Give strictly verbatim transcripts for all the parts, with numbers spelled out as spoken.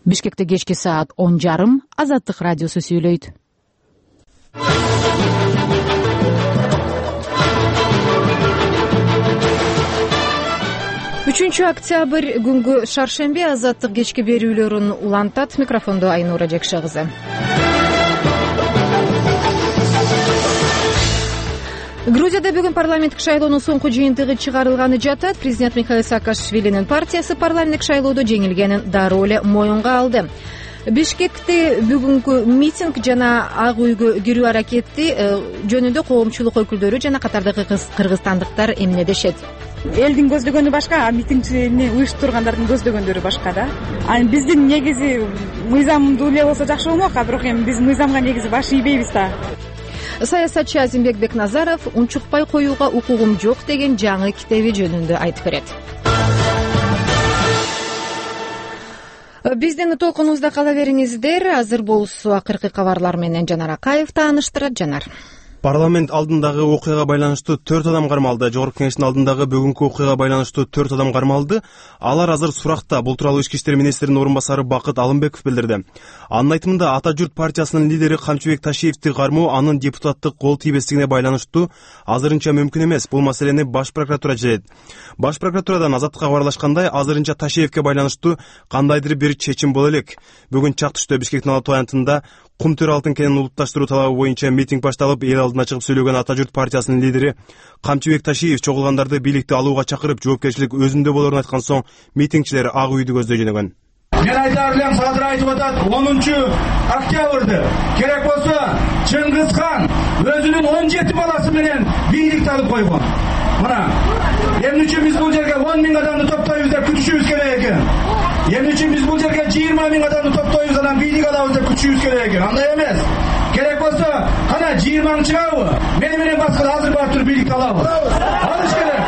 Бишкекте кечки саат он жарым Азаттык радиосу сүйлөйт. үчүнчү октябрь күнгү шаршемби Азаттык кечки берүүлөрүн улантат. Микрофондо Айнура Жекше кызы. Грузияда бүгүн парламенттик шайлоонун соңку жыйынтыгы чыгарылганы жатат. Президент Михаил Саакашвилинин партиясы парламенттик шайлоодо жеңилгенин дароо эле моюнга алды. Бишкекте бүгүнкү митинг жана Ак үйгө кирүү аракети жөнүндө коомчулук өкүлдөрү жана катардагы кыргызстандыктар эмнедешет? Элдин көздөгөнү башка, а митингчини уюштургандардын көздөгөндөрү башка да. Анан биздин негизи мыйзамдуу эле болсо жакшы болмок, а бирок эми биз мыйзамга негизи баш ийбейбиз да. Саясатчы Азимбек Бекназаров унчукпай коюуга укугум жок деген жаңы китеби жөнүндө айтып берет. Биздин толкунубузда кала бериңиздер. Азыр болсо акыркы кабарлар менен Жанар Акаев тааныштырат. Жанар. Парламент алдындагы окуяга байланыштуу төрт адам кармалды. Жогорку кеңештин алдындагы бүгүнкү окуяга байланыштуу төрт адам кармалды. Алар азыр суракта. Бул тууралуу ички иштер министринин орун басары Бакыт Алымбеков билдирди. Анын айтымында Ата журт партиясынын лидери Камчыбек Ташиевди кармоо анын депутаттык кол тийбестигине байланыштуу азырынча мүмкүн эмес. Бул маселени Баш прокуратура чечет. Баш прокуратурадан Азаттыкка кабарлашкандай, азырынча Ташиевке байланыштуу кандайдыр бир чечим боло элек. Бүгүн чак түштө Бишкектин Ала Тоо аянтында кум төр алтын кенин улутташтыруу талабы боюнча митинг башталып, эл алдына чыгып сөйлөгөн Ата журт партиясынын лидери Камчыбек Ташиев чогулгандарды бийликти алууга чакырып, жоопкерчилик өзүндө болоорун айткан соң митингчилер Ак үйдү көздөй жөнөгөн. Мен айтар элем, Садыр айтып атат, онунчу октябрды керек болсо Чыңгыз хан өзүнүн он жети баласы менен бийликти алып койгон. Мына, эмне үчүн биз бул жерге он миң адамды топтойбуз деп күтүшүбүз керек экен? Эмне үчүн биз бул жерге жыйырма миң адамды топтойбуз, анан бийлик алабыз деп күтүшүбүз керек экен? Андай эмес. Керек болсо, кана жыйырмаң чыгабы? Мени менен башка азыр барып туруп бийликти алабыз. Алыш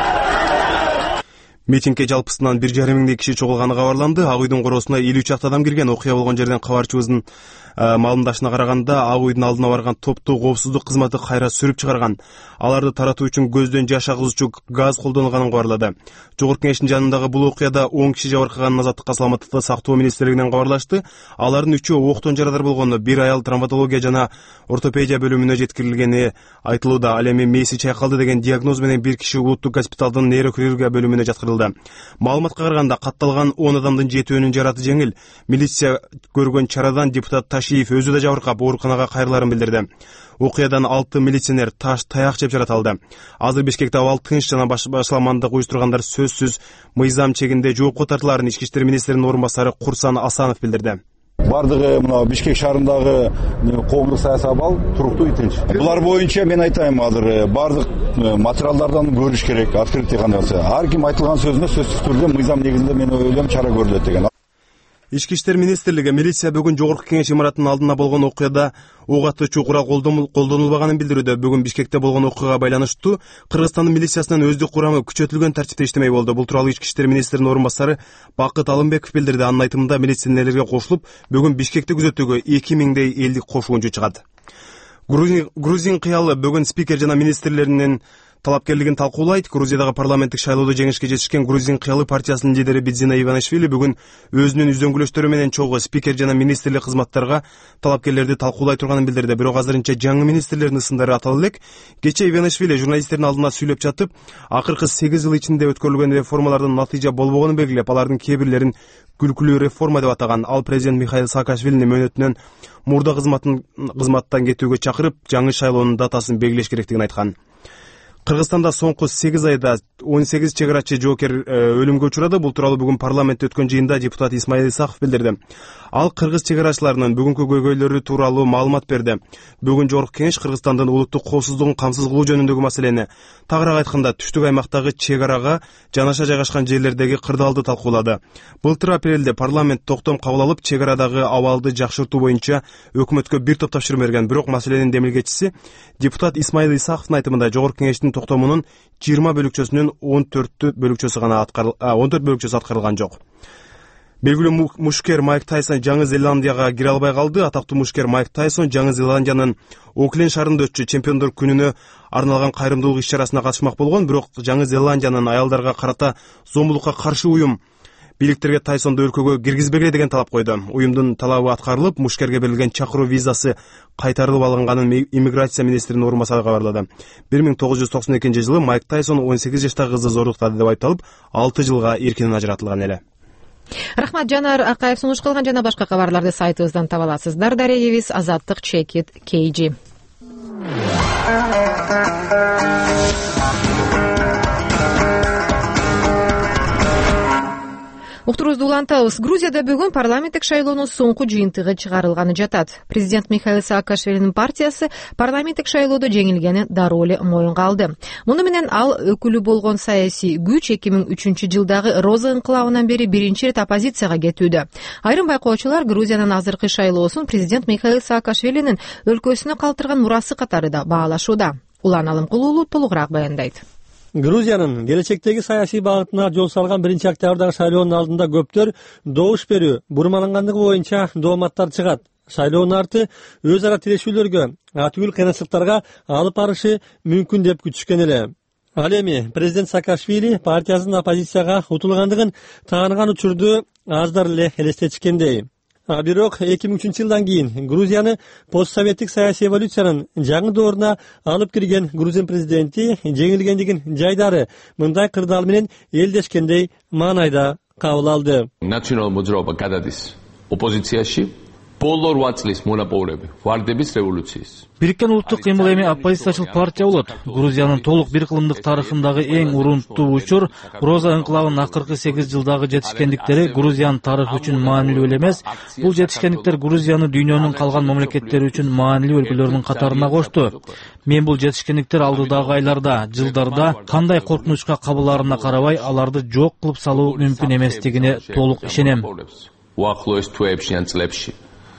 керек. Митингге жалпысынан бир жарым миңдей киши чогулганы кабарланды. Ак үйдүн коросуна элүү чакты адам кирген. Окуя болгон жерден кабарчыбыздын маалымдашына караганда, Ак үйдүн алдына барган топту коопсуздук кызматы кайра сүрүп чыгарган. Аларды таратуу үчүн көздөн жаш агызуучу газ колдонулганын кабарлады. Жогорку кеңештин жанындагы бул окуяда он киши жабыркаганын Азаттыкка саламаттыкты сактоо министрлигинен кабарлашты. Алардын үчөө октон жарадар болгону, бир аял травматология жана ортопедия бөлүмүнө жеткирилгени айтылууда. Ал эми мээси чайкалды деген диагноз менен бир киши улуттук госпиталдын нейрохирургия бөлүмүнө жаткырылды. Маалыматка караганда, катталган он адамдын жетөөнүн жараты жеңил. Милиция көргөн чарадан депутат Ташиев өзү да жабыркап, ооруканага кайрыларын билдирди. Окуядан алты милиционер таш, таяк жеп жаратылды. Азыр Бишкекте абал тынч жана башаламандык уюштургандар сөзсүз мыйзам чегинде жоопко тартыларын ички иштер министринин орун басары Курсан Асанов билдирди. Бардыгы мына Бишкек шаарындагы коомдук саясий абал туруктуу тынч. Булар боюнча мен айтайм, азыр бардык материалдардан көрүш керек, открытый кандай болсо. Ар ким айтылган сөзүнө сөзсүз түрдө мыйзам негизинде мен ойлойм чара көрүлөт деген. Ички иштер министрлиги милиция бүгүн жогорку кеңеш имаратынын алдына болгон окуяда ок атуучу курал колдонулбаганын билдирүүдө. Бүгүн Бишкекте болгон окуяга байланыштуу Кыргызстандын милициясынын өздүк курамы күчөтүлгөн тартипте иштемей болду. Бул тууралуу ички иштер министринин орун басары Бакыт Алымбеков билдирди. Анын айтымында, милиционерлерге кошулуп, бүгүн Бишкекти күзөтүүгө эки миңдей элдик кошугунчу чыгат. Грузин кыялы бүгүн спикер жана министрлеринин талапкерлигин талкуулайт. Грузиядагы парламенттик шайлоодо жеңишке жетишкен Грузин кыялы партиясынын лидери Бидзина Иванишвили бүгүн өзүнүн үзөңгүлөштөрү менен чогуу спикер жана министрлик кызматтарга талапкерлерди талкуулай турганын билдирди. Бирок азырынча жаңы министрлердин ысымдары атала элек. Кечээ Иванишвили журналисттердин алдында сүйлөп жатып, акыркы сегиз жыл ичинде өткөрүлгөн реформалардын натыйжа болбогонун белгилеп, алардын кээ бирлерин күлкүлүү реформа деп атаган. Ал президент Михаил Саакашвилини мөөнөтүнөн мурда кызматтан кетүүгө чакырып, жаңы шайлоонун датасын белгилеш керектигин айткан. Кыргызстанда соңку сегиз айда он сегиз чек арачы жоокер өлүмгө учурады. Бул тууралуу бүгүн парламентте өткөн жыйында депутат Исмаил Исаков билдирди. Ал кыргыз чек арачыларынын бүгүнкү көйгөйлөрү тууралуу маалымат берди. Бүгүн жогорку кеңеш Кыргызстандын улуттук коопсуздугун камсыз кылуу жөнүндөгү маселени, тагыраак айтканда түштүк аймактагы чек арага жанаша жайгашкан жерлердеги кырдаалды талкуулады. Былтыр апрелде парламент токтом кабыл алып, чек арадагы абалды жакшыртуу боюнча өкмөткө бир топ тапшырма берген. Бирок маселенин демилгечиси депутат Исмаил Исаковдун айтымында, жогорку кеңештин токтомунун жыйырма бөлүкчөсүнүн он төрт бөлүкчөсү гана он төрт бөлүкчөсү аткарылган жок. Белгилүү мушкер Майк Тайсон Жаңы Зеландияга кире албай калды. Атактуу мушкер Майк Тайсон Жаңы Зеландиянын Окленд шаарында өтчү чемпиондор күнүнө арналган кайрымдуулук иш-чарасына катышмак болгон, бирок Жаңы Зеландиянын аялдарга карата зомбулукка каршы уюм бийликтерге Тайсонду өлкөгө киргизбегиле деген талап койду. Уюмдун талабы аткарылып, мушкерге берилген чакыруу визасы кайтарылып алынганын иммиграция министринин орун басары кабарлады. бир миң тогуз жүз токсон экинчи жылы Майк Тайсон он сегиз жаштагы кызды зорлуктады деп айыпталып, алты жылга эркинен ажыратылган эле. Рахмат, Жанар Акаев сунуш кылган жана башка кабарларды сайтыбыздан таба аласыздар. Дарегибиз Азаттык Чекит Кейжи. Уктуруубузду улантабыз. Грузияда бүгүн парламенттик шайлоонун соңку жыйынтыгы чыгарылганы жатат. Президент Михаил Саакашвилинин партиясы парламенттик шайлоодо жеңилгени дароо эле моюнга алды. Муну менен ал өкүлү болгон саясий күч эки миң үчүнчү жылдагы Роза инкылабынан бери биринчи ирет оппозицияга кетүүдө. Айрым байкоочулар Грузиянын азыркы шайлоосун президент Михаил Саакашвилинин өлкөсүнө калтырган мурасы катары да баалашууда. Улан Алымкулуулу толугураак баяндайт. Грузиянын келечектеги саясий багытына жол салган биринчи октябрдагы шайлоонун алдында көптөр добуш берүү бурмалангандыгы боюнча дооматтар чыгат. Шайлоонун арты өз ара тирешүүлөргө, атүгүл кыйынчылыктарга алып барышы мүмкүн деп күтүшкөн эле. Ал эми президент Саакашвили партиясынын оппозицияга утулгандыгын тааныган учурду аздар эле элестетишкендей. А бирок эки миң үчүнчү жылдан кийин Грузияны постсоветтик саясий эволюциянын жаңы дооруна алып кирген грузин президенти жеңилгендигин жайдары мындай кырдаал менен элдешкендей маанайда кабыл алды. National მოძრაობა გადადის ოპოზიციაში ბოლო რვა წლის მონაპოვრები ვარდების რევოლუციის. Бириккен улуттук кыймыл эми оппозициячыл партия болот. Грузиянын толук бир кылымдык тарыхындагы эң урунттуу учур Роза инкылабынын акыркы сегиз жылдагы жетишкендиктери Грузиянын тарыхы үчүн маанилүү эле эмес, бул жетишкендиктер Грузияны дүйнөнүн калган мамлекеттери үчүн маанилүү өлкөлөрдүн катарына кошту. Мен бул жетишкендиктер алдыдагы айларда, жылдарда кандай коркунучка кабылаарына карабай аларды жок кылып салуу мүмкүн эместигине толук ишенем. უახლოეს თვეებში ან წლებში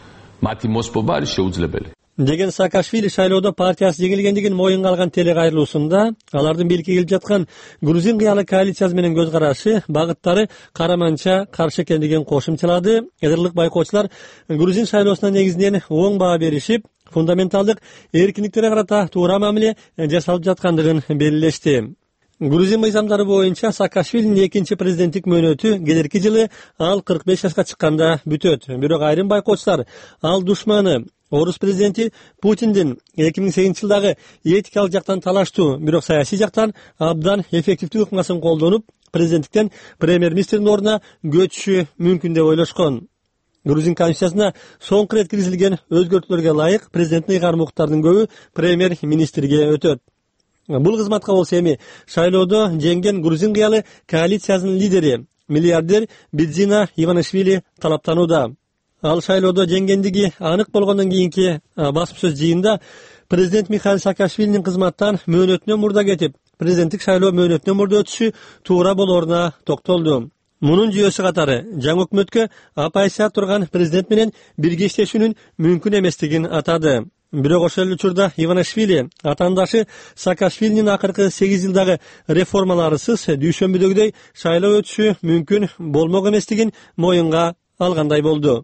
მათი მოსპობა არის შეუძლებელი. Деген Саакашвили шайлоодо партиясы жеңилгендигин моюнга алган телекайрылуусунда алардын бийликке келип жаткан грузин кыялы коалициясы менен көз карашы, багыттары караманча каршы экендигин кошумчалады. Эдерлик байкоочулар грузин шайлоосуна негизинен оң баа беришип, фундаменталдык эркиндиктерге карата туура мамиле жасалып жаткандыгын белгилешти. Грузин мыйзамдары боюнча Саакашвилинин экинчи президенттик мөөнөтү келерки жылы ал кырк беш жашка чыкканда бүтөт. Бирок айрым байкоочулар ал душманы орус президенти Путиндин эки миң сегизинчи жылдагы этикалык жактан талаштуу, бирок саясий жактан абдан эффективдүү ыкмасын колдонуп, президенттиктен премьер-министрдин ордуна көчүшү мүмкүн деп ойлошкон. Грузин конституциясына соңку рет киргизилген өзгөртүүлөргө ылайык президенттин ыйгарым укуктарынын көбү премьер-министрге өтөт. Бул кызматка болсо эми шайлоодо жеңген грузин кыялы коалициясынын лидери миллиардер Бидзина Иванишвили талаптанууда. Ал шайлоодо жеңгендиги анык болгондон кийинки басым сөз жыйында президент Михаил Саакашвилинин кызматтан мөөнөтүнөн мурда кетип, президенттик шайлоо мөөнөтүнөн мурда өтүшү туура болооруна токтолду. Мунун жүйөсү катары жаңы өкмөткө оппозиция турган президент менен бирге иштешүүнүн мүмкүн эместигин атады. Бирок ошол эле учурда Иванишвили атаандашы Саакашвилинин акыркы сегиз жылдагы реформаларысыз дүйшөмбүдөгүдөй шайлоо өтүшү мүмкүн болмок эместигин моюнга алгандай болду.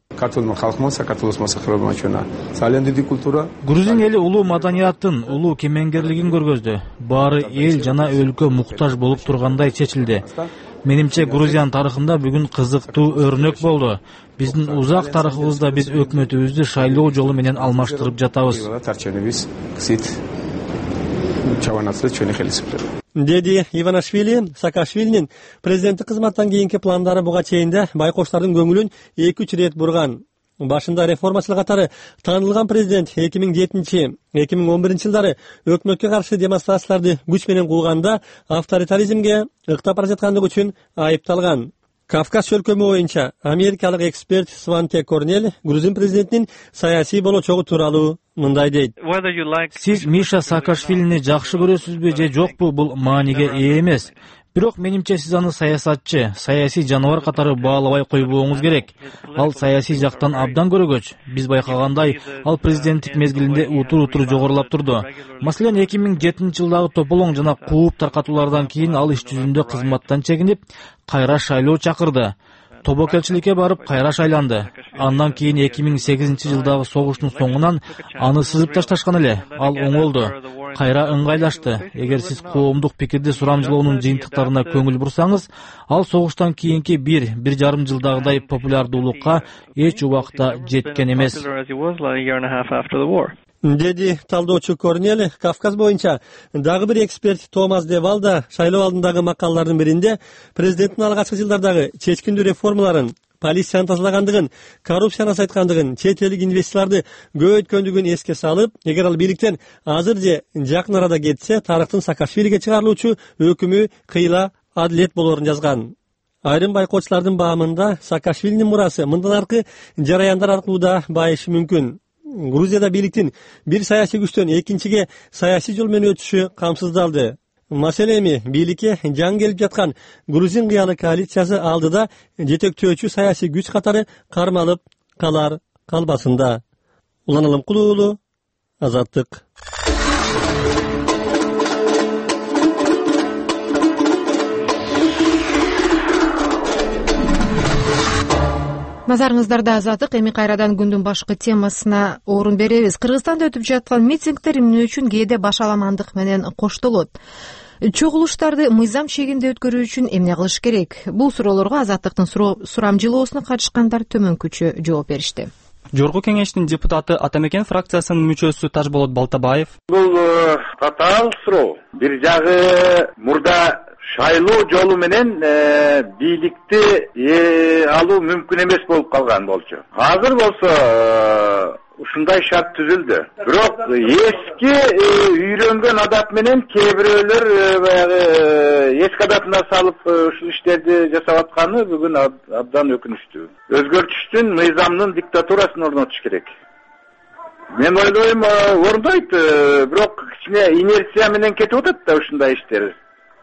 Грузин эли улуу маданияттын, улуу кемеңгерлигин көргөздү. Баары эл жана өлкө муктаж болуп тургандай чечилди. Менимче Грузиянын тарыхында бүгүн кызыктуу өрнөк болду. Биздин узак тарыхыбызда биз өкмөтүбүздү шайлоо жолу менен алмаштырып жатабыз. Деди Иванишвили. Саакашвилинин президенттик кызматтан кийинки пландары буга чейин да байкоочулардын көңүлүн эки үч ирет бурган. Башында реформачылык катары таанылган президент эки миң жетинчи — эки миң он биринчи жылдары өкмөткө каршы демонстрацияларды күч менен кылганда авторитаризмге ыктап бара жаткандыгы үчүн айыпталган. Кавказ чөлкөмү боюнча америкалык эксперт Сванте Корнель грузин президентинин саясий болочогу тууралуу мындай дейт. Сиз Миша Саакашвилини жакшы көрөсүзбү же жокпу, бул мааниге ээ эмес. Бирок менимче сиз аны саясатчы, саясий жаныбар катары баалабай койбооңуз керек. Ал саясий жактан абдан көрөгөч. Биз байкагандай, ал президенттик мезгилинде утур-утур жогорулап турду. Маселен, эки миң жетинчи жылдагы тополоң жана кууп таркатуулардан кийин ал иш жүзүндө кызматтан чегинип, кайра шайлоо чакырды. Тобокелчиликке барып кайра шайланды. Андан кийин эки миң сегизинчи жылдагы согуштун соңунан аны сызып ташташкан эле. Ал оңолду. кайра ыңгайлашты. Эгер сиз коомдук пикирди сурамжылоонун жыйынтыктарына көңүл бурсаңыз, ал согуштан кийинки бир бир жарым жылдагыдай популярдуулукка эч убакта жеткен эмес, деди талдоочу Корнел. Кавказ боюнча дагы бир эксперт Томас Девал да шайлоо алдындагы макалалардын биринде президенттин алгачкы жылдардагы чечкиндүү реформаларын, полицияны тазалагандыгын, коррупцияны азайткандыгын, чет элдик инвестицияларды көбөйткөндүгүн эске салып, эгер ал бийликтен азыр же жакын арада кетсе, тарыхтын Саакашвилиге чыгарылуучу өкүмү кыйла адилет болоорун жазган. Айрым байкоочулардын баамында Саакашвилинин мурасы мындан аркы жараяндар аркылуу да байышы мүмкүн. Грузияда бийликтин бир саясий күчтөн экинчиге саясий жол менен өтүшү камсыздалды. Маселе эми бийликке жаңы келип жаткан Грузин кыялы коалициясы алдыда жетектөөчү саясий күч катары кармалып калар калбасында. Улан Алымкулуу уулу, Азаттык. Назарыңыздарда Азаттык. Эми кайрадан күндүн башкы темасына орун беребиз. Кыргызстанда өтүп жаткан митингдер эмне үчүн кээде башаламандык менен коштолот? Чогулуштарды мыйзам чегинде өткөрүү үчүн эмне кылыш керек? Бул суроолорго Азаттыктын сурамжылоосуна катышкандар төмөнкүчө жооп беришти. Жогорку кеңештин депутаты Атамекен фракциясынын мүчөсү Тажболот Балтабаев: Бул татаал суроо. Бир жагы мурда шайлоо жолу менен бийликти алуу мүмкүн эмес болуп калган болчу. Азыр болсо ушундай шарт түзүлдү. Бирок эски үйрөнгөн адат менен кээ бирөөлөр баягы эски адатына салып ушул иштерди жасап атканы бүгүн абдан өкүнүчтүү. Өзгөртүштүн мыйзамдын диктатурасын орнотуш керек. Мен ойлойм ордойт, бирок кичине инерция менен кетип атат да ушундай иштер.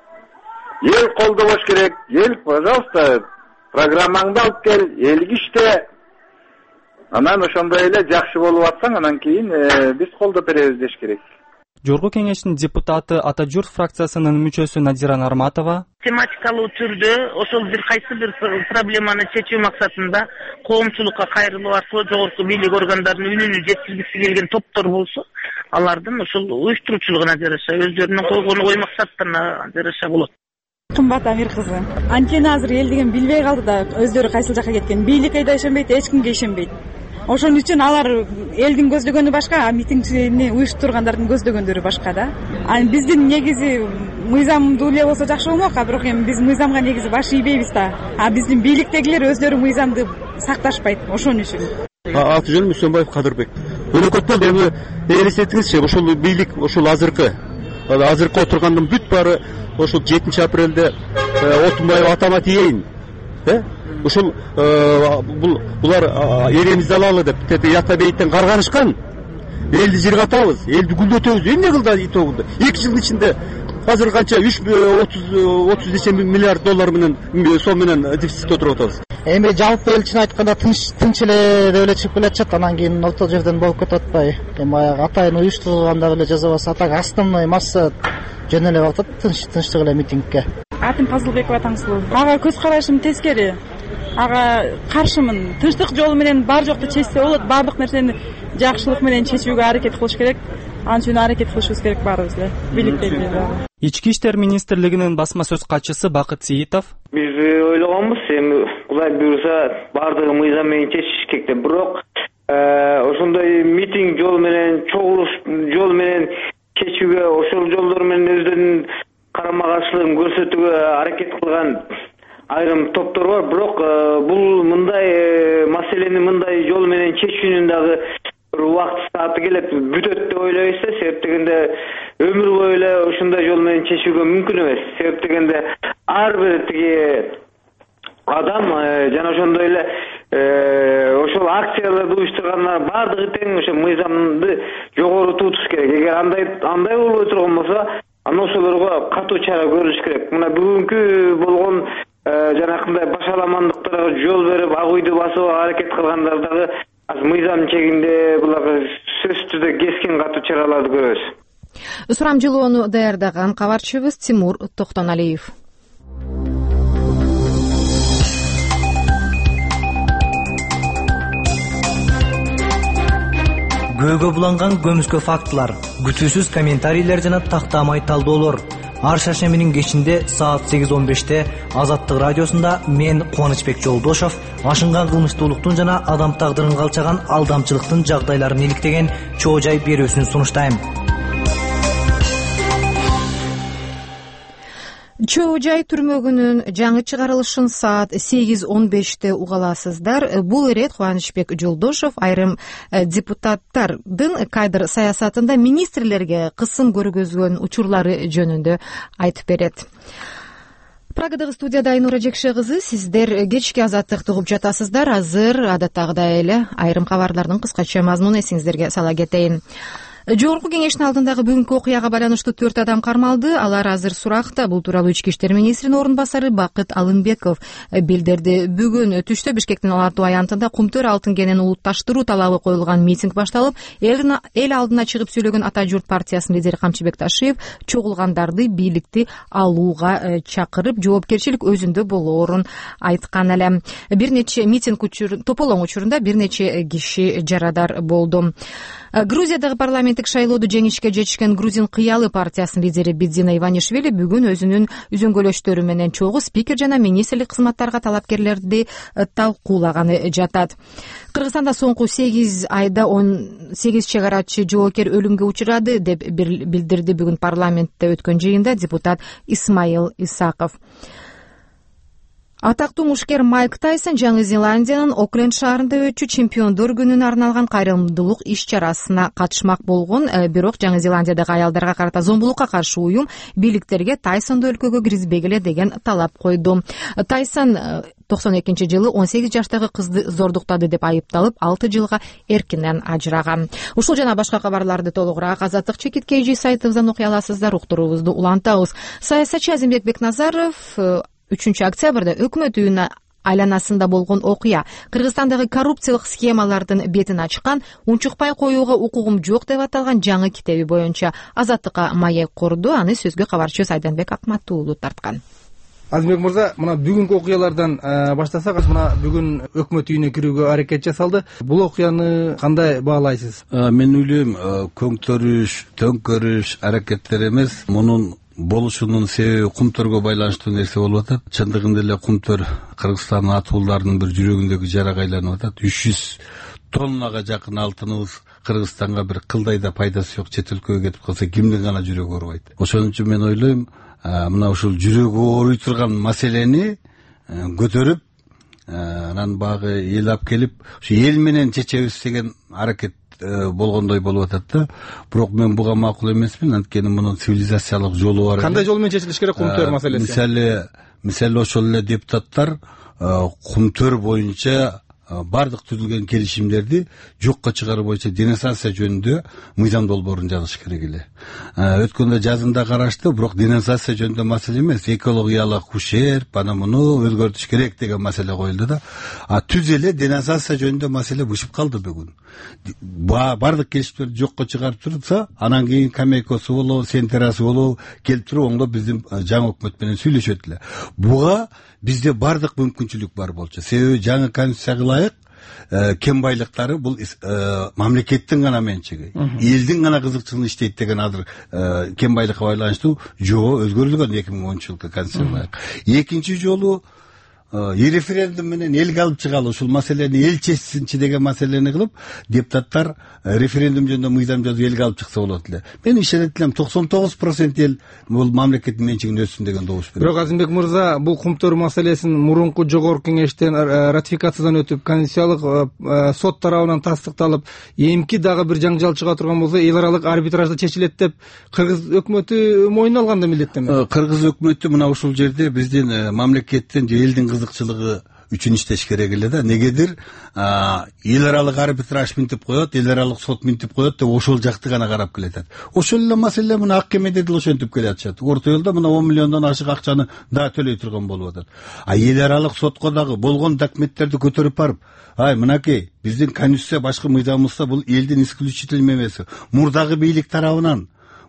Ел колдобош керек. Ел, пожалуйста, программаңды алып кел, элге иште. Анан ошондой эле жакшы болуп атсаң, анан кийин биз колдоп беребиз деш керек. Жогорку кеңештин депутаты Атажурт фракциясынын мүчөсү Надира Нарматова: Тематикалуу түрдө ошол бир кайсы бир проблеманы чечүү максатында коомчулукка кайрылуу аркылуу жогорку бийлик органдарынын үнүнү жеткиргиси келген топтор болсо, алардын ошол уюштуруучулугуна жараша, өздөрүнүн койгон ой максаттарына жараша болот. Кымбат Амир кызы, анткени азыр эл деген билбей калды да өздөрү кайсыл жакка кеткен. Бийликке да ишенбейт, эч кимге ишенбейт. Ошон үчүн алар элдин көздөгөнү башка, а митингчини уюштургандардын көздөгөндөрү башка да. Аны биздин негизи мыйзамдуу эле болсо жакшы болмок, а бирок эми биз мыйзамга негизи баш ийбейбиз да. А биздин бийликтегилер өздөрү мыйзамды сакташпайт, ошон үчүн. Аты жөнүм Мүсөнбаев Кадырбек. Өнөкөттөн эми элестетиңизчи, ошол бийлик, ошол азыркы азыркы отургандын бүт баары ошол жетинчи апрелде Отунбаев атама тийейин. Ушул булар эремизди алалы деп ята бейттен карганышкан. Элди жыргатабыз, элди гүлдөтөбүз. Эмне кылды итогунда? эки жылдын ичинде азыр канча үч отуз нече миллиард доллар менен сом менен дефицитте отуруп атабыз. Эми жалпы эл үчүн айтканда тынч тынч эле деп эле чыгып келатышат, анан кийин ортол жерден болуп кетип атпайбы? Эми баягы атайын уюштурганда эле жазабаса, так основной масса жөн эле барып атат тынч тынчтык эле митингке. Атым Пазылбекова Таңсулуу. Ага көз карашым тескери. Ага каршымын. Тынчтык жолу менен бар жокто чечсе болот, баардык нерсени жакшылык менен чечүүгө аракет кылыш керек. Анын үчүн аракет кылышыбыз керек баарыбыз эле. Бийликтегилер. Ички иштер министрлигинин басма сөз катчысы Бакыт Сиитов: Биз ойлогонбуз, эми Кудай буйруса баардыгы мыйзам менен чечиш керек деп, бирок ошондой митинг жол менен, чогулуш жол менен чечүүгө, ошол жолдор менен өздөрүнүн карама каршылыгын көрсөтүүгө аракет кылган айрым топтор бар, бирок бул мындай маселени мындай жол менен чечүүнүн дагы бир убакыт сааты келет, бүтөт деп ойлойбуз да. Себеп дегенде өмүр бою эле ушундай жол менен чечүүгө мүмкүн эмес. Себеп дегенде ар бир тиги адам жана ошондой эле ошол акцияларды уюштургандар баардыгы тең ошо мыйзамды жогору тутуш керек. Эгер андай андай болбой турган болсо, аны ошолорго катуу чара көрүлүш керек. Мына бүгүнкү болгон жанакындай башаламандыктарга жол берип, ак үйдү басууга аракет кылгандар дагы мыйзам чегинде буларга сөзсүз түрдө кескин катуу чараларды көрөбүз. Сурамжылоону даярдаган кабарчыбыз Тимур Токтоналиев. көөгө буланган көмүскө фактылар, күтүүсүз комментарийлер жана тактамай талдоолор. Ар шаршембинин кечинде саат сегиз он беште Азаттык радиосунда мен Кубанычбек Жолдошов ашынган кылмыштуулуктун жана адам тагдырын калчаган алдамчылыктын жагдайларын иликтеген чоо жай берүүсүн сунуштайм. Чоо жай түрмөгүнүн жаңы чыгарылышын саат сегиз он беште угаласыздар. Бул ирет Кубанычбек Жолдошов айрым депутаттардын кадр саясатында министрлерге кысым көргөзгөн учурлары жөнүндө айтып берет. Прагадагы студияда Айнура Жекше кызы, сиздер кечки Азаттыкты угуп жатасыздар. Азыр адаттагыдай эле айрым кабарлардын кыскача мазмунун эсиңиздерге сала кетейин. Жогорку кеңештин алдындагы бүгүнкү окуяга байланыштуу төрт адам кармалды. Алар азыр суракта. Бул тууралуу ички иштер министринин орун басары Бакыт Алымбеков билдирди. Бүгүн түштө Бишкектин Алатуу аянтында Кумтөр алтын кенен улутташтыруу талабы коюлган митинг башталып, эл алдына чыгып сүйлөгөн Ата журт партиясынын лидери Камчыбек Ташиев чогулгандарды бийликти алууга чакырып, жоопкерчилик өзүндө болоорун айткан эле. Бир нече митинг тополоң учурунда бир нече киши жарадар болду. Грузиядагы парламенттик шайлоодо жеңишке жетишкен Грузин кыялы партиясынын лидери Бидзина Иванишвили бүгүн өзүнүн үзөңгөлөштөрү менен чогуу спикер жана министрлик кызматтарга талапкерлерди талкуулаганы жатат. Кыргызстанда соңку сегиз айда он сегиз чек арачы жоокер өлүмгө учурады деп билдирди бүгүн парламентте өткөн жыйында депутат Исмаил Исаков. Атактуу мушкер Майк Тайсон Жаңы Зеландиянын Окленд шаарында өтчү чемпиондор күнүнө арналган кайрымдуулук иш-чарасына катышмак болгон, бирок Жаңы Зеландиядагы аялдарга карата зомбулукка каршы уюм бийликтерге Тайсонду өлкөгө киргизбегиле деген талап койду. Тайсон токсон экинчи жылы он сегиз жаштагы кызды зордуктады деп айыпталып, алты жылга эркинен ажыраган. Ушул жана башка кабарларды толугураак Азаттык чекит кей жи сайтыбыздан окуй аласыздар. Уктуруубузду улантабыз. Саясатчы Азимбек Бекназаров үчүнчү октябрда өкмөт үйүнө айланасында болгон окуя Кыргызстандагы коррупциялык схемалардын бетин ачкан, унчукпай коюуга укугум жок деп аталган жаңы китеби боюнча Азаттыкка маек курду. Аны сөзгө кабарчыбыз Айданбек Акматты уулу тарткан. Азимбек мырза, мына бүгүнкү окуялардан баштасак, мына бүгүн өкмөт үйүнө кирүүгө аракет жасалды. Бул окуяны кандай баалайсыз? Мен ойлойм, көңтөрүш, төңкөрүш аракеттер эмес, мунун болушунун себеби Кумтөргө байланыштуу нерсе болуп атат. Чындыгында эле Кумтөр Кыргызстандын атууларынын бир жүрөгүндөгү жарага айланып атат. үч жүз тоннага жакын алтыныбыз Кыргызстанга бир кылдай да пайдасы жок чет өлкөгө кетип калса кимдин гана жүрөгү оорубайт. Ошон үчүн мен ойлойм, мына ушул жүрөгү ооруй турган маселени көтөрүп, анан багы эл алып келип, ушу эл менен чечебиз деген аракет болгондой болуп атат да. Бирок мен буга макул эмесмин, анткени мунун цивилизациялык жолу бар. Кандай жол менен чечилиш керек Кумтөр маселеси? Мисалы, мисалы ошол эле депутаттар Кумтөр боюнча бардык түзүлгөн келишимдерди жокко чыгаруу боюнча денонсация жөнүндө мыйзам долбоорун жазыш керек эле. Өткөндө жазында карашты, бирок денонсация жөнүндө маселе эмес, экологиялык ущерб, ана муну өзгөртүш керек деген маселе коюлду да. А түз эле денонсация жөнүндө маселе бышып калды бүгүн. Бардык келишимдерди жокко чыгарып турса, анан кийин Камейкосу болобу, Сентерасы болобу келип туруп оңдоп биздин жаңы өкмөт менен сүйлөшөт эле. Буга бизде бардык мүмкүнчүлүк бар болчу. Себеби жаңы конституцияга ылайык кен байлыктары бул мамлекеттин гана менчиги, элдин гана кызыкчылыгына иштейт деген азыр кен байлыкка байланыштуу жобо өзгөрүлгөн эки миң онунчу жылкы конституцияга ылайык. Экинчи жолу референдум менен элге алып чыгалы, ушул маселени эл чечсинчи деген маселени кылып, депутаттар референдум жөнүндө мыйзам жазып элге алып чыкса болот эле. Мен ишенет элем токсон тогуз процент эл бул мамлекеттин менчигин өссүн деген добуш берет. Бирок Азимбек мырза, бул Кумтөр маселесин мурунку жогорку кеңештен ратификациядан өтүп, конституциялык сот тарабынан тастыкталып, эмки дагы бир жаңжал чыга турган болсо, эл аралык арбитражда чечилет деп Кыргыз өкмөтү мойнуна алганда милдеттенби? Кыргыз өкмөтү мына ушул жерде биздин мамлекеттин же элдин кызыкчылыгы үчүн иштеш керек эле да. Негедир эл аралык арбитраж минтип коет, эл аралык сот минтип коет деп ошол жакты гана карап келатат. Ошол эле маселе мына ак кемеде деле ошентип келатышат. Орто елде мына он миллиондон ашык акчаны да төлөй турган болуп атат. А эл аралык сотко дагы болгон документтерди көтөрүп барып, ай мынакей биздин конституция башкы мыйзамыбызда бул элдин исключительный эмеси, мурдагы бийлик тарабынан бул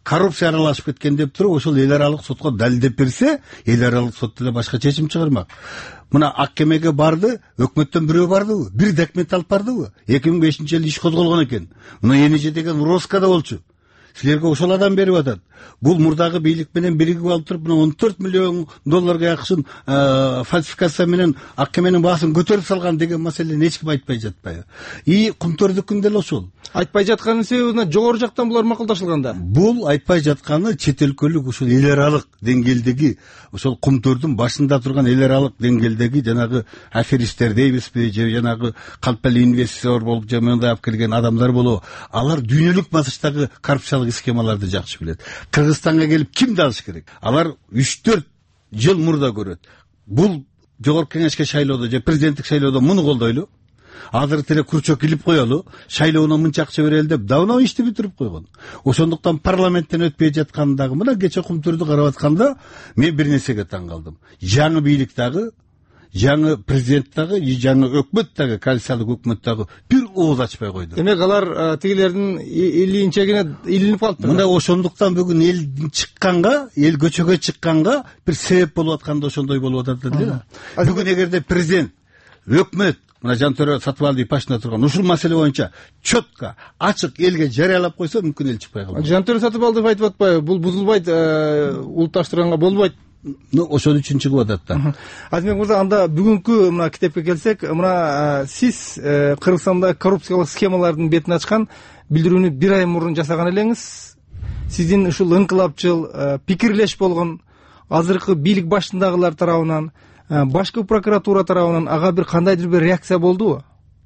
коррупция аралашып кеткен деп туруп ошол эл аралык сотко далилдеп берсе, эл аралык сот деле башка чечим чыгармак. Мына ак кемеге барды, өкмөттөн бирөө бардыбы? Бир документ алып бардыбы? эки миң бешинчи жылы иш козголгон экен. Мына Энеже деген Роскада болчу. Силерге ошол адам берип атат. Бул мурдагы бийлик менен биригип алып туруп, мына он төрт миллион долларга якшын фальсификация менен ак кеменин баасын көтөрүп салган деген маселени эч ким айтпай жатпайбы? И Кумтөрдүкүн деле ошол. Айтпай жатканын себеби жогору жактан булар макулдашылганда. Бул айтпай жатканы чет өлкөлүк ошол эл аралык деңгээлдеги, ошол Кумтөрдүн башында турган эл аралык деңгээлдеги жанагы аферисттер дейбизби, же жанагы калпел инвестор болуп, же мындай алып келген адамдар болобу? Алар дүйнөлүк басыштагы коррупциялык схемаларды жакшы билет. Кыргызстанга келип кимди алыш керек? Алар үч төрт жыл мурда көрөт. Бул жогорку кеңешке шайлоодо же президенттик шайлоодо муну колдойлу. Азыр теле курчок илип коелу, шайлооно мынча акча берели деп давно ишти бүтүрүп койгон. Ошондуктан парламенттен өтпөй жаткандагы мына кече Кумтөрдү карап атканда мен бир нерсеге таң калдым. Жаңы бийлик дагы, жаңы президент дагы, жаңы өкмөт дагы, коалициялык өкмөт дагы бир ооз ачпай койду. Демек алар тигилердин илинчегине илинип калыптыр. Мына ошондуктан бүгүн эл чыкканга, эл көчөгө чыкканга бир себеп болуп атканда ошондой болуп атат эле. Бүгүн эгерде президент, өкмөт мына Жантөрө Сатыбалдиев башында турган ушул маселе боюнча чөткө, ачык элге жарыялап койсо, мүмкүн эл чыкпай калат. Жантөрө Сатыбалдиев айтып атпайбы? Бул бузулбайт, улутташтырганга болбойт. Ну, ошол үчүн чыгып атат да. Азимбек мырза, анда бүгүнкү мына китепке келсек, мына сиз Кыргызстанда коррупциялык схемалардын бетин ачкан билдирүүнү бир ай мурун жасаган элеңиз. Сиздин ушул ыңкылапчыл пикирлеш болгон азыркы бийлик башындагылар тарабынан, башкы прокуратура тарабынан ага бир кандайдыр бир реакция болдубу?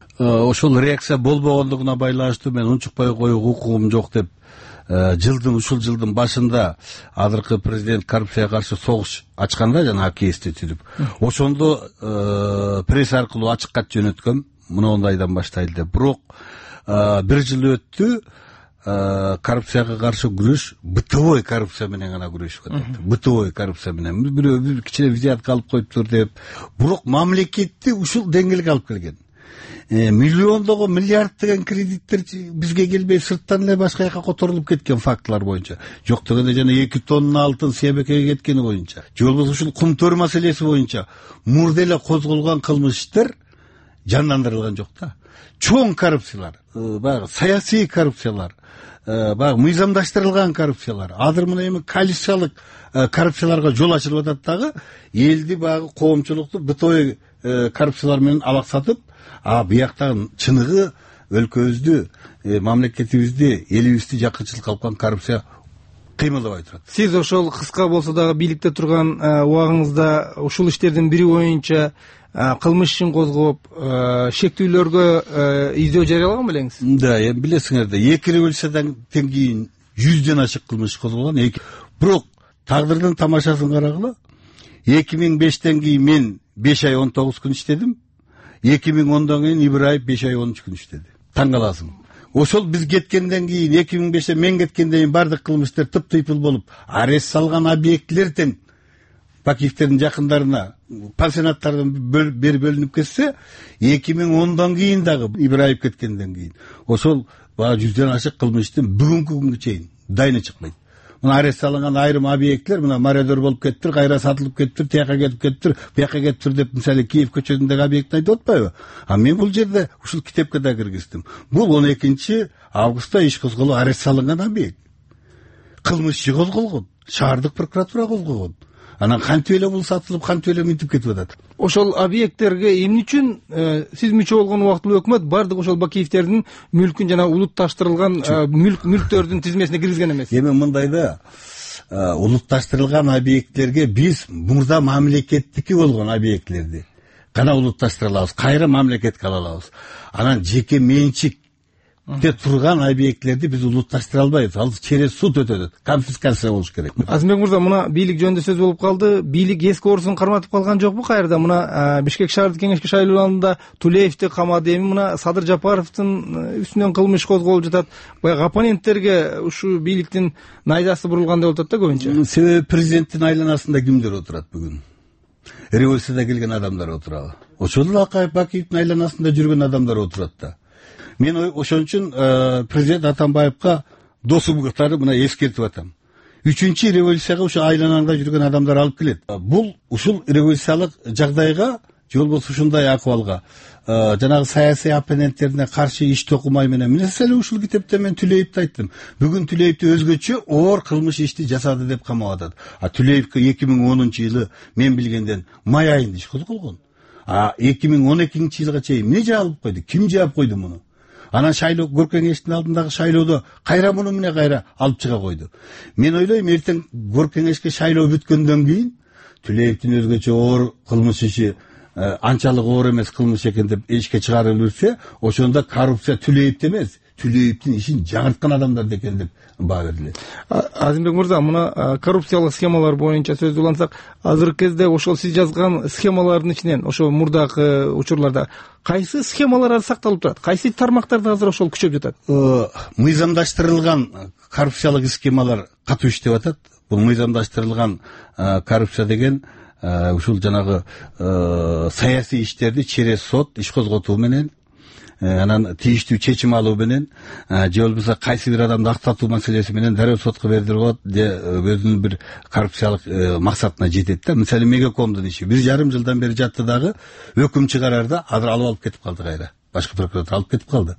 Ошол реакция болбогондугуна байланыштуу мен унчукпай коюуга укугум жок деп жылдын ушул жылдын башында азыркы президент коррупцияга каршы согуш ачканда жана акиэсти түзүп, ошондо пресс аркылуу ачык кат жөнөткөм, мындай айдан баштайлы деп. Бирок бир жыл өттү, коррупцияга каршы күрөш бытовой коррупция менен гана күрөшүп атат. Бытовой коррупция менен бирөө кичине взятка алып коюптур деп. Бирок мамлекетти ушул деңгээлге алып келген. Миллиондогу миллиарддеген кредиттер бизге келбей сырттан эле башка жака которулуп кеткен фактылар боюнча. Жок дегенде жана эки тонна алтын Себекеге кеткени боюнча. Же болбосо ушул Кумтөр маселеси боюнча мурда эле козголгон кылмыш иштер жандандырылган жок да. Чоң коррупциялар, баягы саясий коррупциялар, баягы мыйзамдаштырылган коррупциялар, азыр мына эми коалициялык коррупцияларга жол ачылып атат дагы, элди баягы коомчулукту бытовой коррупциялар менен алаксатып, а бияктагы чыныгы өлкөбүздү, мамлекетибизди, элибизди жакынчылыкка алган коррупция кыймылдабай турат. Сиз ошол кыска болсо дагы бийликте турган убагыңызда ушул иштердин бири боюнча кылмыш ишин козгоп, шектүүлөргө издөө жарыялаган белеңиз? Да, эми билесиңер да, эки революциядан кийин жүздөн ашык кылмыш козголгон. Бирок тагдырдын тамашасын карагыла, эки миң бештен кийин мен беш ай он тогуз күн иштедим. эки миң ондон кийин Ибраев беш ай он үч күн иштеди. Таң каласың. Ошол биз кеткенден кийин эки миң беште мен кеткенден кийин бардык кылмыштар тып-тыйпыл болуп, арест салган объектлер тең Бакиевтердин жакындарына, пансионаттардан бери бөлүнүп кетсе, эки миң ондон кийин дагы Ибраев кеткенден кийин ошол баа жүздөн ашык кылмыштын бүгүнкү күнгө чейин дайыны чыкпайт. Мына арест салынган айрым объектлер мына мародер болуп кетиптир, кайра сатылып кетиптир, тияка кетип кетиптир, бияка кетиптир деп мисалы Киев көчөсүндөгү объектти айтып атпайбы? А мен бул жерде ушул китепке да киргиздим. Бул он экинчи августта иш козголуп арест салынган объект. Кылмыш иши козголгон, шаардык прокуратура козгогон. Анан кантип эле бул сатылып, кантип эле мынтип кетип атат. Ошол объекттерге эмне үчүн сиз мүчө болгон убактылуу өкмөт бардык ошол Бакиевтердин мүлкүн жана улутташтырылган мүлк мүлктөрдүн тизмесине киргизген эмес? Эми мындайда улутташтырылган объекттерге биз мурда мамлекеттики болгон объектлерди гана улутташтыра алабыз, кайра мамлекетке ала алабыз. Анан жеке менчик те турган объектлерди биз улутташтыра албайбыз. Ал через суд өтөт, конфискация болуш керек. Азимбек мырза, мына бийлик жөнүндө сөз болуп калды. Бийлик эски орусун карматып калган жокпу кайрда? Мына Бишкек шаардык кеңешке шайлоонда Тулеевди камады, эми мына Садыр Жапаровдун үстүнөн кылмыш козголуп жатат. Баягы оппоненттерге ушу бийликтин найзасы бурулгандай болуп атат да көбүнчө. Себеби президенттин айланасында кимдер отурат бүгүн? Революцияда келген адамдар отурабы? Ошол Акаев Бакиевдин айланасында жүргөн адамдар отурат да. Мен ошон үчүн президент Атамбаевга досумдуктарды мына эскертип атам. Үчүнчү революцияга ушу айланаңда жүргөн адамдар алып келет. Бул ушул революциялык жагдайга же болбосо ушундай акыбалга жанагы саясий оппоненттерине каршы иш токумай менен мисалы ушул китепте мен Түлеевди айттым. Бүгүн Түлеевди өзгөчө оор кылмыш ишти жасады деп камап атат. А Түлеевке эки миң онунчу жылы мен билгенден май айында иш козголгон. А эки миң он экинчи жылга чейин эмне жаалып койду? Ким жаап койду муну? Анан шайлоо Гор кеңештин алдындагы шайлоодо кайра муну эмне кайра алып чыга койду. Мен ойлойм эртең Гор кеңешке шайлоо бүткөндөн кийин Түлеевдин өзгөчө оор кылмыш иши анчалык оор эмес кылмыш экен деп эшикке чыгарылып жүрсө, ошондо коррупция Түлеевде эмес, Түлеевдин ишин жаңырткан адамдар экен деп баа берилет. Азимбек мырза, мына коррупциялык схемалар боюнча сөз улансак, азыркы кезде ошол сиз жазган схемалардын ичинен, ошо мурдакы учурларда кайсы схемалар сакталып турат? Кайсы тармактарда азыр ошол күчөп жатат? Мыйзамдаштырылган коррупциялык схемалар катуу иштеп атат. Бул мыйзамдаштырылган коррупция деген ушул жанагы саясий иштерди через сот иш козготуу менен, анан тийиштүү чечим алуу менен, же болбосо кайсы бир адамды актатуу маселеси менен дароо сотко бердирип коет, же өзүнүн бир коррупциялык максатына жетет да. Мисалы Мегакомдун иши бир жарым жылдан бери жатты дагы, өкүм чыгарарда азыр алып алып кетип калды кайра. Башкы прокуратура алып кетип калды.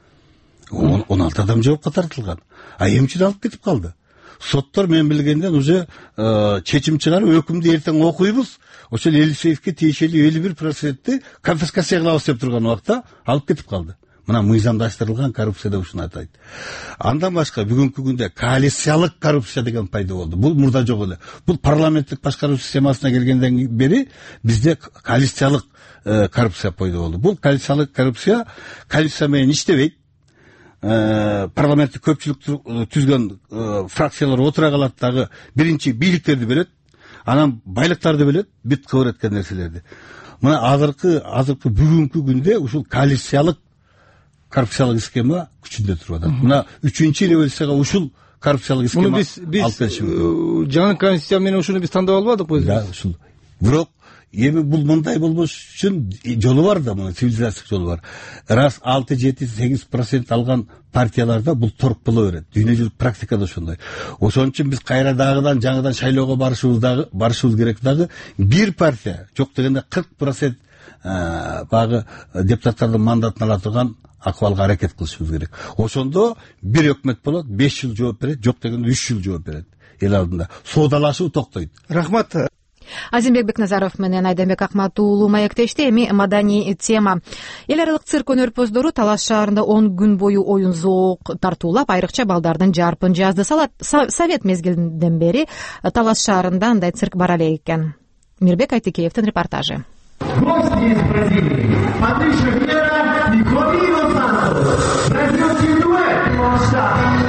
он алты адам жоопко тартылган. А эмне үчүн алып кетип калды? Соттор мен билгенден уже чечим чыгарып өкүмдү эртең окуйбуз, ошол Элисеевке тиешелүү элүү бир процентти конфискация кылабыз деп турган убакта алып кетип калды. Мына мыйзамдаштырылган коррупция деп ушуну атайт. Андан башка бүгүнкү күндө коалициялык коррупция деген пайда болду. Бул мурда жок эле. Бул парламенттик башкаруу системасына келгенден бери бизде коалициялык коррупция пайда болду. Бул коалициялык коррупция коалиция менен иштебейт. Парламенттик көпчүлүк түзгөн фракциялар отура калат дагы, биринчи бийликтерди берет, анан байлыктарды берет, бүт кыбыр эткен нерселерди. Мына азыркы азыркы бүгүнкү күндө ушул коалициялык коррупциялык схема күчүндө туруп атат. Мына үчүнчү революцияга ушул коррупциялык схема алып келишим. Жаңы конституция менен ушуну биз тандап албадыкпы? Да, ушул. Бирок эми бул мындай болбош үчүн жолу бар да, мына цивилизациялык жолу бар. Раз алты жети сегиз процент алган партияларда бул торп боло берет. Дүйнө жүзүк практикада ошондой. Ошон үчүн биз кайра дагыдан жаңыдан шайлоого барышыбыз дагы барышыбыз керек дагы. Бир партия жок дегенде кырк процент багы депутаттардын мандатын ала турган акыбалга аракет кылышыбыз керек. Ошондо бир өкмөт болот, беш жыл жооп берет, жок дегенде үч жыл жооп берет. Эл алдында соодалашуу токтойт. Рахмат. Азимбек Бекназаров менен Айдамбек Акмат уулу маектешти. Эми маданий тема. Эл аралык цирк өнөрпоздору Талас шаарында он күн бою оюн зоок тартуулап, айрыкча балдардын жарпын жазды. Совет мезгилинен бери Талас шаарында андай цирк бар эле экен. Мирбек Айтекеевдин репортажы. Гости из Бразилии. Патришия Вера и Клавино Сантос. Бразильский дуэт.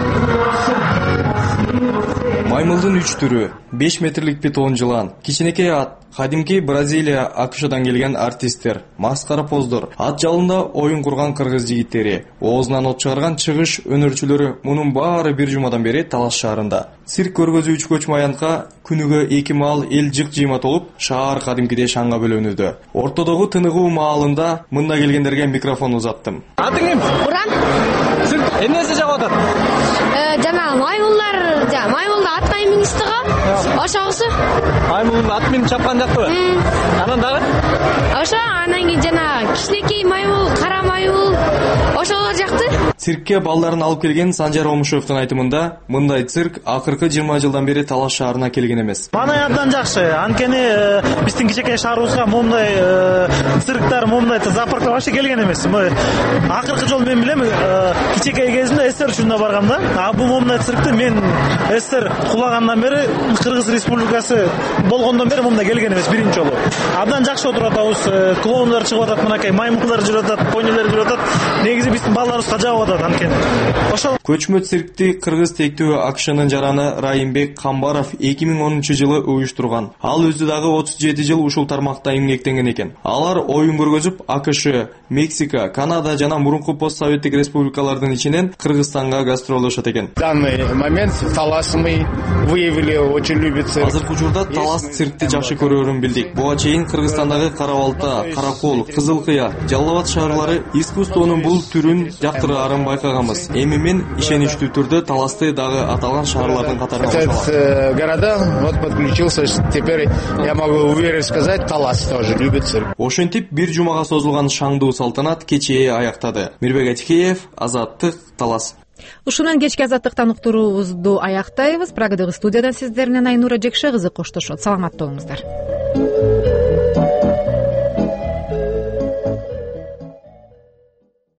Маймылдын үч түрү: беш метрлик питон жылан, кичинекей ат, кадимки Бразилия, АКШдан келген артисттер, маскара поздор, ат жалында оюн курган кыргыз жигиттери, оозунан от чыгарган чыгыш өнөрчүлөрү мунун баары бир жумадан бери Талас шаарында. Цирк көргөзүүчү көч маянтка күнүгө эки маал эл жык жыйма толуп, шаар кадимкидей шаңга бөлөнүүдө. Ортодогу тыныгуу маалында мында келгендерге микрофон узаттым. Атың ким? Буран. Цирк эмнеси жагып атат? Жана маймылдар, жана маймылда аттай министига, ошогусу. Маймылды ат минип чапкан жактыбы? Анан дагы? Ошо, анан кийин жана кичинекей маймыл, кара маймыл, ошолор жакты. Циркке балдарын алып келген Санжар Омушевдин айтымында, мындай цирк акыркы жыйырма жылдан бери Талас шаарына келген эмес. Мана абдан жакшы. Анткени биздин кичинекей шаарыбызга момундай цирктар, момундай зоопарктар вообще келген эмес. Акыркы жолу мен билем, кичинекей кезимде СССР учурунда баргам да. А бул момундай циркти мен СССР кулагандан бери, Кыргыз Республикасы болгондон бери момундай келген эмес биринчи жолу. Абдан жакшы отуруп атабыз, клоундар чыгып атат, мынакей маймылдар жүрүп атат, понилер жүрүп атат. Негизи биздин балдарыбызга жагып атат анткени. Ошол көчмө циркти кыргыз тектүү АКШнын жараны Райымбек Камбаров эки миң онунчу жылы уюштурган. Ал өзү дагы отуз жети жыл ушул тармакта эмгектенген экен. Алар оюн көргөзүп АКШ, Мексика, Канада жана мурунку постсоветтик республикалардын ичинен Кыргызстанга гастролдошот экен. В данный момент Талас мы выявили, очень любит цирк. Азыркы учурда Талас циркти жакшы көрөрүн билдик. Буга чейин Кыргызстандагы Кара Балта, Каракол, Кызыл Кыя, Жалал Абад шаарлары искусствонун бул түрүн жактыргаарын байкаганбыз. Эми мен ишеничтүү түрдө таласты дагы аталган шаарлардын катарына кошулам. Города вот подключился, теперь я могу уверенно сказать, Талас тоже любит цирк. Ошентип бир жумага созулган шаңдуу салтанат кечээ аяктады. Мирбек Атикеев, Азаттык, Талас. Ушунан кечки азаттыктан уктуруубузду аяктайбыз. Прагадагы студиядан сиздер менен Айнура Жекше кызы коштошот. Саламатта болуңуздар.